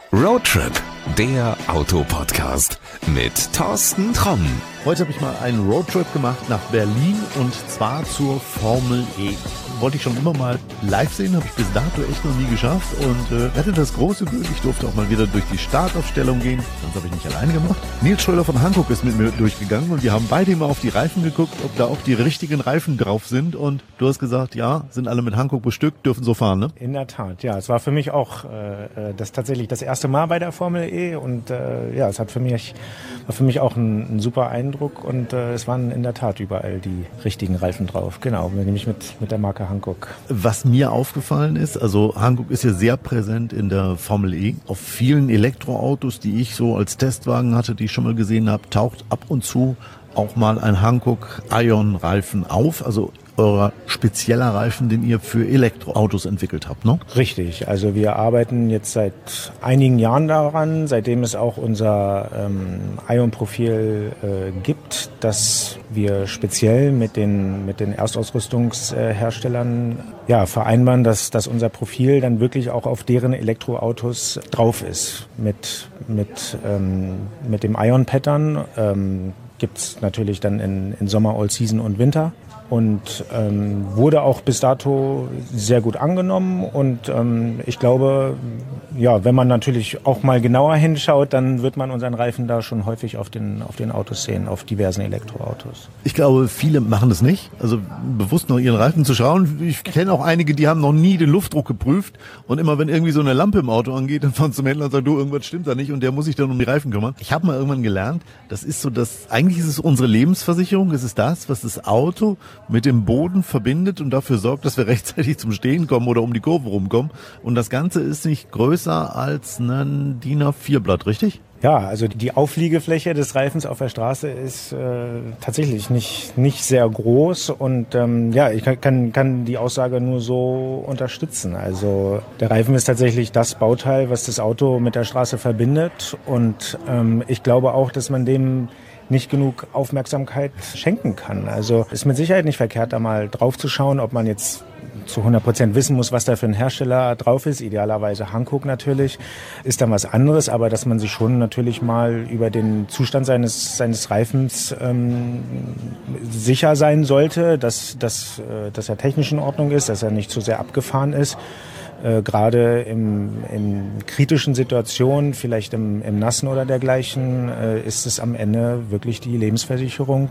Roadtrip, der Autopodcast mit Thorsten Tromm. Heute habe ich mal einen Roadtrip gemacht nach Berlin und zwar zur Formel E. Wollte ich schon immer mal live sehen, habe ich bis dato echt noch nie geschafft und hatte das große Glück, ich durfte auch mal wieder durch die Startaufstellung gehen. Das habe ich nicht alleine gemacht. Nils Schröder von Hankook ist mit mir durchgegangen und wir haben beide immer auf die Reifen geguckt, ob da auch die richtigen Reifen drauf sind und du hast gesagt, ja, sind alle mit Hankook bestückt, dürfen so fahren, ne? In der Tat, ja. Es war für mich auch das tatsächlich das erste Mal bei der Formel E und ja, es war für mich auch ein super Eindruck und es waren in der Tat überall die richtigen Reifen drauf. Genau, nämlich mit der Marke Hankook. Was mir aufgefallen ist, also Hankook ist ja sehr präsent in der Formel E. Auf vielen Elektroautos, die ich so als Testwagen hatte, die ich schon mal gesehen habe, taucht ab und zu auch mal ein Hankook Ion-Reifen auf, also euer spezieller Reifen, den ihr für Elektroautos entwickelt habt, ne? Richtig, also wir arbeiten jetzt seit einigen Jahren daran, seitdem es auch unser Ion-Profil gibt, dass wir speziell mit den Erstausrüstungsherstellern vereinbaren, dass unser Profil dann wirklich auch auf deren Elektroautos drauf ist. Mit dem Ion-Pattern gibt's natürlich dann in Sommer, All-Season und Winter. Und wurde auch bis dato sehr gut angenommen und ich glaube, ja, wenn man natürlich auch mal genauer hinschaut, dann wird man unseren Reifen da schon häufig auf den Autos sehen, auf diversen Elektroautos. Ich glaube, viele machen das nicht, also bewusst nach ihren Reifen zu schauen. Ich kenne auch einige, die haben noch nie den Luftdruck geprüft und immer wenn irgendwie so eine Lampe im Auto angeht, dann fahren zum Händler und sagen, du, irgendwas stimmt da nicht und der muss sich dann um die Reifen kümmern. Ich habe mal irgendwann gelernt, das ist so eigentlich ist es unsere Lebensversicherung, es ist das, was das Auto mit dem Boden verbindet und dafür sorgt, dass wir rechtzeitig zum Stehen kommen oder um die Kurve rumkommen. Und das Ganze ist nicht größer als ein DIN A4-Blatt, richtig? Ja, also die Aufliegefläche des Reifens auf der Straße ist tatsächlich nicht sehr groß und ich kann die Aussage nur so unterstützen. Also der Reifen ist tatsächlich das Bauteil, was das Auto mit der Straße verbindet und ich glaube auch, dass man dem nicht genug Aufmerksamkeit schenken kann. Also ist mit Sicherheit nicht verkehrt, da mal drauf zu schauen, ob man jetzt zu 100% wissen muss, was da für ein Hersteller drauf ist. Idealerweise Hankook natürlich, ist dann was anderes, aber dass man sich schon natürlich mal über den Zustand seines Reifens sicher sein sollte, dass er technisch in Ordnung ist, dass er nicht zu sehr abgefahren ist. Gerade in kritischen Situationen, vielleicht im Nassen oder dergleichen, ist es am Ende wirklich die Lebensversicherung,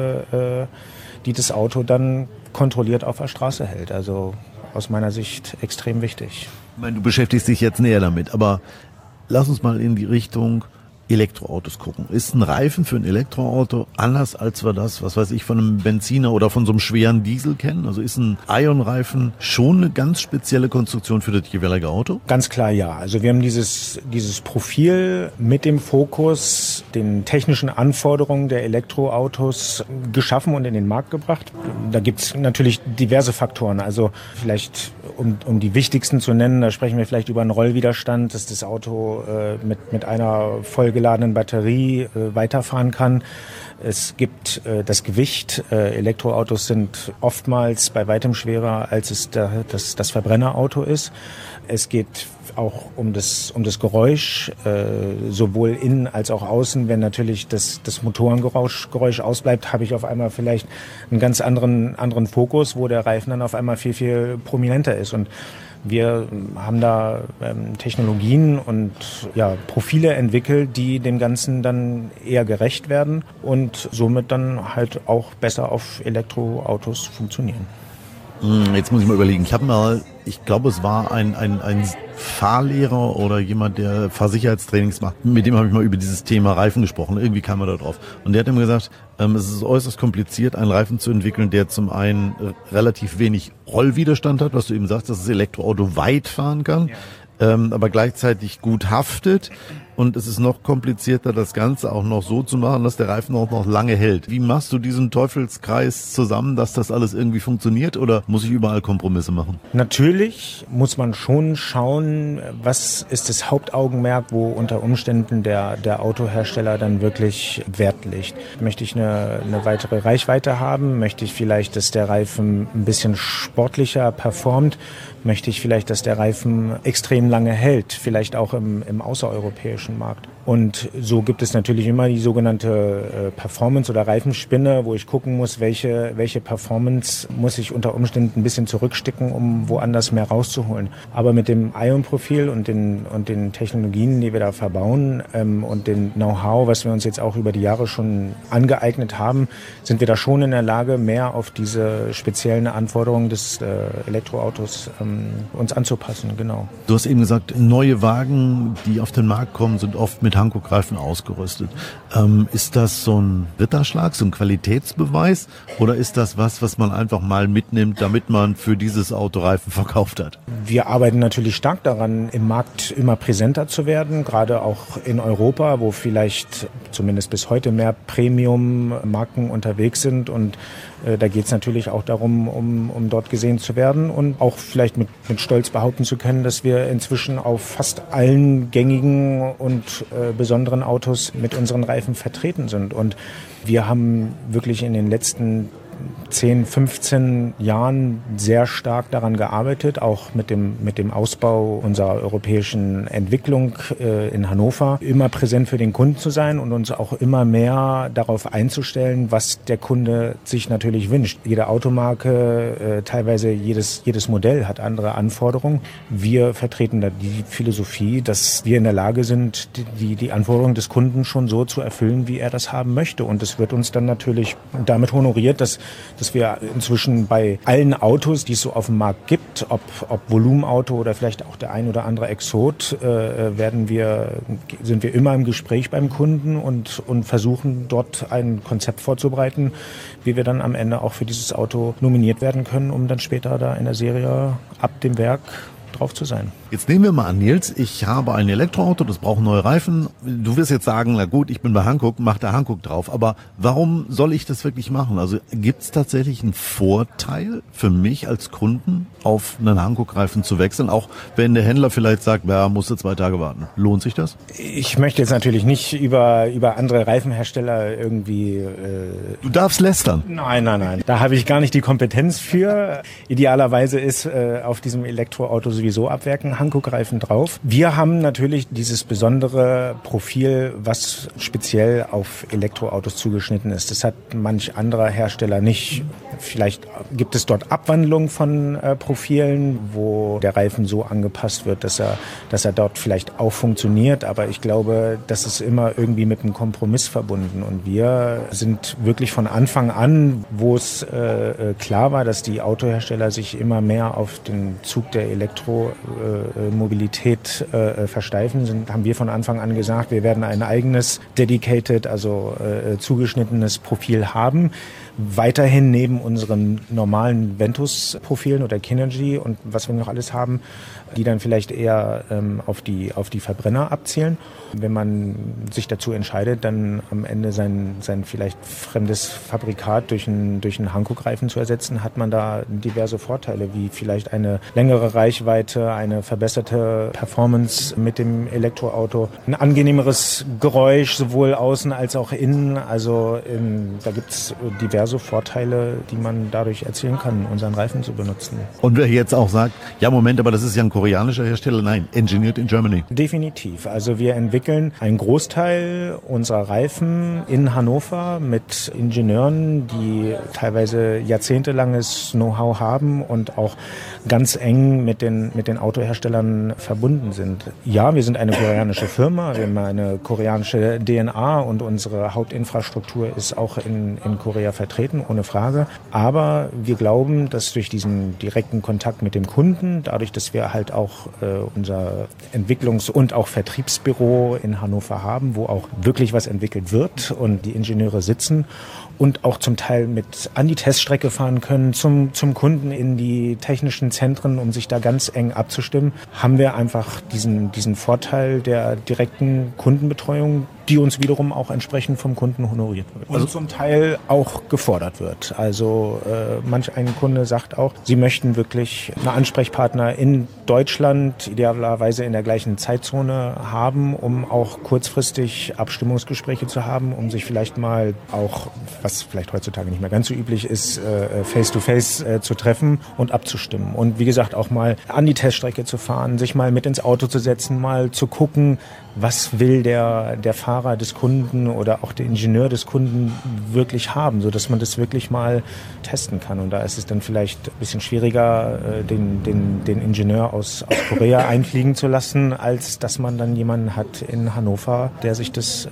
die das Auto dann kontrolliert auf der Straße hält. Also aus meiner Sicht extrem wichtig. Ich meine, du beschäftigst dich jetzt näher damit, aber lass uns mal in die Richtung Elektroautos gucken. Ist ein Reifen für ein Elektroauto anders, als wir das, was weiß ich, von einem Benziner oder von so einem schweren Diesel kennen? Also ist ein Ion-Reifen schon eine ganz spezielle Konstruktion für das jeweilige Auto? Ganz klar ja. Also wir haben dieses Profil mit dem Fokus, den technischen Anforderungen der Elektroautos geschaffen und in den Markt gebracht. Da gibt's natürlich diverse Faktoren. Also vielleicht, um die wichtigsten zu nennen, da sprechen wir vielleicht über einen Rollwiderstand, dass das Auto mit einer vollgeladenen Batterie weiterfahren kann. Es gibt das Gewicht. Elektroautos sind oftmals bei weitem schwerer, als es das Verbrennerauto ist. Es geht auch um das Geräusch, sowohl innen als auch außen. Wenn natürlich das Motorengeräusch ausbleibt, habe ich auf einmal vielleicht einen ganz anderen Fokus, wo der Reifen dann auf einmal viel, viel prominenter ist. Und wir haben da Technologien und Profile entwickelt, die dem Ganzen dann eher gerecht werden und somit dann halt auch besser auf Elektroautos funktionieren. Jetzt muss ich mal überlegen. Ich glaube, es war ein Fahrlehrer oder jemand, der Fahrsicherheitstrainings macht. Mit dem habe ich mal über dieses Thema Reifen gesprochen. Irgendwie kam er da drauf. Und der hat immer gesagt, es ist äußerst kompliziert, einen Reifen zu entwickeln, der zum einen relativ wenig Rollwiderstand hat, was du eben sagst, dass das Elektroauto weit fahren kann, aber gleichzeitig gut haftet und es ist noch komplizierter, das Ganze auch noch so zu machen, dass der Reifen auch noch lange hält. Wie machst du diesen Teufelskreis zusammen, dass das alles irgendwie funktioniert, oder muss ich überall Kompromisse machen? Natürlich muss man schon schauen, was ist das Hauptaugenmerk, wo unter Umständen der Autohersteller dann wirklich Wert legt. Möchte ich eine weitere Reichweite haben? Möchte ich vielleicht, dass der Reifen ein bisschen sportlicher performt? Möchte ich vielleicht, dass der Reifen extrem lange hält, vielleicht auch im außereuropäischen Markt. Und so gibt es natürlich immer die sogenannte Performance- oder Reifenspinne, wo ich gucken muss, welche Performance muss ich unter Umständen ein bisschen zurückstecken, um woanders mehr rauszuholen. Aber mit dem Ion-Profil und den Technologien, die wir da verbauen und dem Know-how, was wir uns jetzt auch über die Jahre schon angeeignet haben, sind wir da schon in der Lage, mehr auf diese speziellen Anforderungen des Elektroautos uns anzupassen, genau. Du hast eben gesagt, neue Wagen, die auf den Markt kommen, sind oft mit Hankook-Reifen ausgerüstet. Ist das so ein Ritterschlag, so ein Qualitätsbeweis, oder ist das was man einfach mal mitnimmt, damit man für dieses Auto Reifen verkauft hat? Wir arbeiten natürlich stark daran, im Markt immer präsenter zu werden, gerade auch in Europa, wo vielleicht zumindest bis heute mehr Premium-Marken unterwegs sind, und da geht es natürlich auch darum, um dort gesehen zu werden und auch vielleicht mit Stolz behaupten zu können, dass wir inzwischen auf fast allen gängigen und besonderen Autos mit unseren Reifen vertreten sind. Und wir haben wirklich in den letzten 10, 15 Jahren sehr stark daran gearbeitet, auch mit dem Ausbau unserer europäischen Entwicklung in Hannover, immer präsent für den Kunden zu sein und uns auch immer mehr darauf einzustellen, was der Kunde sich natürlich wünscht. Jede Automarke, teilweise jedes Modell hat andere Anforderungen. Wir vertreten da die Philosophie, dass wir in der Lage sind, die Anforderungen des Kunden schon so zu erfüllen, wie er das haben möchte. Und es wird uns dann natürlich damit honoriert, dass wir inzwischen bei allen Autos, die es so auf dem Markt gibt, ob Volumenauto oder vielleicht auch der ein oder andere Exot, sind wir immer im Gespräch beim Kunden und versuchen dort ein Konzept vorzubereiten, wie wir dann am Ende auch für dieses Auto nominiert werden können, um dann später da in der Serie ab dem Werk drauf zu sein. Jetzt nehmen wir mal an, Nils, ich habe ein Elektroauto, das braucht neue Reifen. Du wirst jetzt sagen, na gut, ich bin bei Hankook, mach da Hankook drauf. Aber warum soll ich das wirklich machen? Also gibt es tatsächlich einen Vorteil für mich als Kunden, auf einen Hankook-Reifen zu wechseln? Auch wenn der Händler vielleicht sagt, ja, musst du 2 Tage warten. Lohnt sich das? Ich möchte jetzt natürlich nicht über andere Reifenhersteller irgendwie... Du darfst lästern. Nein. Da habe ich gar nicht die Kompetenz für. Idealerweise ist auf diesem Elektroauto sowieso ab Werk ein Hankook-Reifen drauf. Wir haben natürlich dieses besondere Profil, was speziell auf Elektroautos zugeschnitten ist. Das hat manch anderer Hersteller nicht. Vielleicht gibt es dort Abwandlungen von Profilen, wo der Reifen so angepasst wird, dass er dort vielleicht auch funktioniert. Aber ich glaube, das ist immer irgendwie mit einem Kompromiss verbunden. Und wir sind wirklich von Anfang an, wo es klar war, dass die Autohersteller sich immer mehr auf den Zug der Elektromobilität versteifen, haben wir von Anfang an gesagt, wir werden ein eigenes dedicated, also zugeschnittenes Profil haben. Weiterhin neben unseren normalen Ventus-Profilen oder Kinergy und was wir noch alles haben, die dann vielleicht eher auf die Verbrenner abzielen. Wenn man sich dazu entscheidet, dann am Ende sein vielleicht fremdes Fabrikat durch einen Hankook-Reifen zu ersetzen, hat man da diverse Vorteile, wie vielleicht eine längere Reichweite, eine verbesserte Performance mit dem Elektroauto, ein angenehmeres Geräusch, sowohl außen als auch innen. Also da gibt's diverse Vorteile, die man dadurch erzielen kann, unseren Reifen zu benutzen. Und wer jetzt auch sagt, ja Moment, aber das ist ja ein koreanischer Hersteller. Nein, engineered in Germany. Definitiv. Also wir entwickeln einen Großteil unserer Reifen in Hannover mit Ingenieuren, die teilweise jahrzehntelanges Know-how haben und auch ganz eng mit den Autoherstellern verbunden sind. Ja, wir sind eine koreanische Firma, wir haben eine koreanische DNA und unsere Hauptinfrastruktur ist auch in Korea vertreten, ohne Frage. Aber wir glauben, dass durch diesen direkten Kontakt mit dem Kunden, dadurch, dass wir halt direkt auch unser Entwicklungs- und auch Vertriebsbüro in Hannover haben, wo auch wirklich was entwickelt wird und die Ingenieure sitzen und auch zum Teil mit an die Teststrecke fahren können, zum Kunden in die technischen Zentren, um sich da ganz eng abzustimmen, haben wir einfach diesen Vorteil der direkten Kundenbetreuung, die uns wiederum auch entsprechend vom Kunden honoriert wird. Und zum Teil auch gefordert wird. Also manch ein Kunde sagt auch, sie möchten wirklich einen Ansprechpartner in Deutschland, idealerweise in der gleichen Zeitzone haben, um auch kurzfristig Abstimmungsgespräche zu haben, um sich vielleicht mal auch, was vielleicht heutzutage nicht mehr ganz so üblich ist, face-to-face zu treffen und abzustimmen. Und wie gesagt, auch mal an die Teststrecke zu fahren, sich mal mit ins Auto zu setzen, mal zu gucken, was will der Fahrer des Kunden oder auch der Ingenieur des Kunden wirklich haben, sodass man das wirklich mal testen kann. Und da ist es dann vielleicht ein bisschen schwieriger, den Ingenieur aus Korea einfliegen zu lassen, als dass man dann jemanden hat in Hannover, der sich das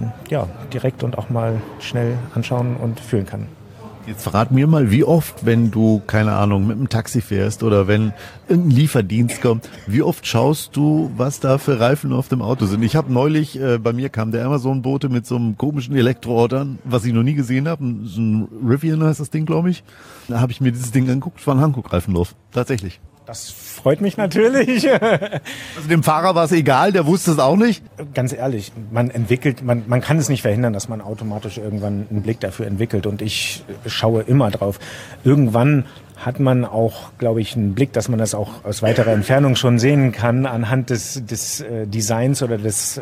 direkt und auch mal schnell anschauen und fühlen kann. Jetzt verrat mir mal, wie oft, wenn du, keine Ahnung, mit dem Taxi fährst oder wenn irgendein Lieferdienst kommt, wie oft schaust du, was da für Reifen auf dem Auto sind? Ich habe neulich, bei mir kam der Amazon-Bote mit so einem komischen Elektroauto an, was ich noch nie gesehen habe, so ein Rivian heißt das Ding, glaube ich. Da habe ich mir dieses Ding angeguckt, war ein Hankook-Reifen drauf, tatsächlich. Das freut mich natürlich. Also dem Fahrer war es egal, der wusste es auch nicht. Ganz ehrlich, man kann es nicht verhindern, dass man automatisch irgendwann einen Blick dafür entwickelt. Und ich schaue immer drauf. Irgendwann hat man auch, glaube ich, einen Blick, dass man das auch aus weiterer Entfernung schon sehen kann, anhand des Designs oder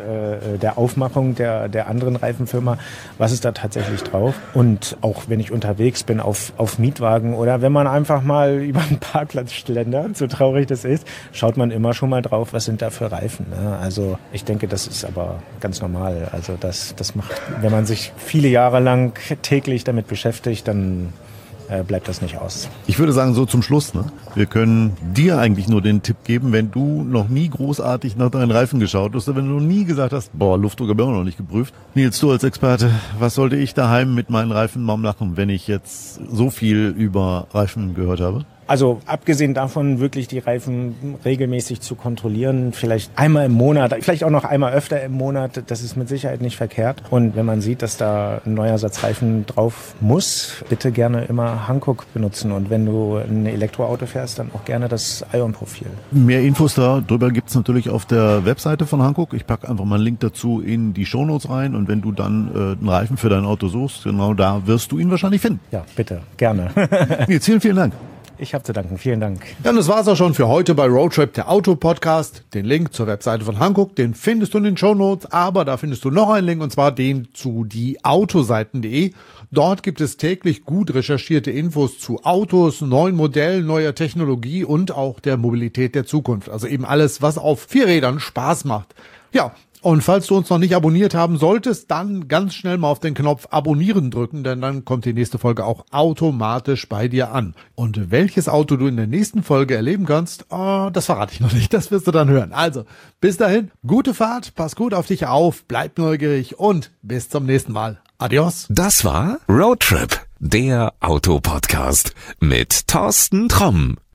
der Aufmachung der anderen Reifenfirma, was ist da tatsächlich drauf. Und auch wenn ich unterwegs bin auf Mietwagen oder wenn man einfach mal über einen Parkplatz schlendert, so traurig das ist, schaut man immer schon mal drauf, was sind da für Reifen. Ne? Also ich denke, das ist aber ganz normal. Also das macht, wenn man sich viele Jahre lang täglich damit beschäftigt, dann bleibt das nicht aus. Ich würde sagen, so zum Schluss, ne? Wir können dir eigentlich nur den Tipp geben, wenn du noch nie großartig nach deinen Reifen geschaut hast, oder wenn du noch nie gesagt hast, Luftdruck habe ich auch noch nicht geprüft. Nils, du als Experte, was sollte ich daheim mit meinen Reifen mal machen, wenn ich jetzt so viel über Reifen gehört habe? Also abgesehen davon, wirklich die Reifen regelmäßig zu kontrollieren, vielleicht einmal im Monat, vielleicht auch noch einmal öfter im Monat, das ist mit Sicherheit nicht verkehrt. Und wenn man sieht, dass da ein neuer Satz Reifen drauf muss, bitte gerne immer Hankook benutzen. Und wenn du ein Elektroauto fährst, dann auch gerne das Ion-Profil. Mehr Infos darüber gibt's natürlich auf der Webseite von Hankook. Ich packe einfach mal einen Link dazu in die Shownotes rein. Und wenn du dann einen Reifen für dein Auto suchst, genau da wirst du ihn wahrscheinlich finden. Ja, bitte, gerne. Jetzt vielen Dank. Ich habe zu danken. Vielen Dank. Ja, das war's auch schon für heute bei Roadtrip, der Auto-Podcast. Den Link zur Webseite von Hankook, den findest du in den Shownotes, aber da findest du noch einen Link, und zwar den zu dieautoseiten.de. Dort gibt es täglich gut recherchierte Infos zu Autos, neuen Modellen, neuer Technologie und auch der Mobilität der Zukunft. Also eben alles, was auf 4 Rädern Spaß macht. Ja, und falls du uns noch nicht abonniert haben solltest, dann ganz schnell mal auf den Knopf Abonnieren drücken, denn dann kommt die nächste Folge auch automatisch bei dir an. Und welches Auto du in der nächsten Folge erleben kannst, das verrate ich noch nicht, das wirst du dann hören. Also, bis dahin, gute Fahrt, pass gut auf dich auf, bleib neugierig und bis zum nächsten Mal. Adios. Das war Roadtrip, der Autopodcast mit Thorsten Tromm.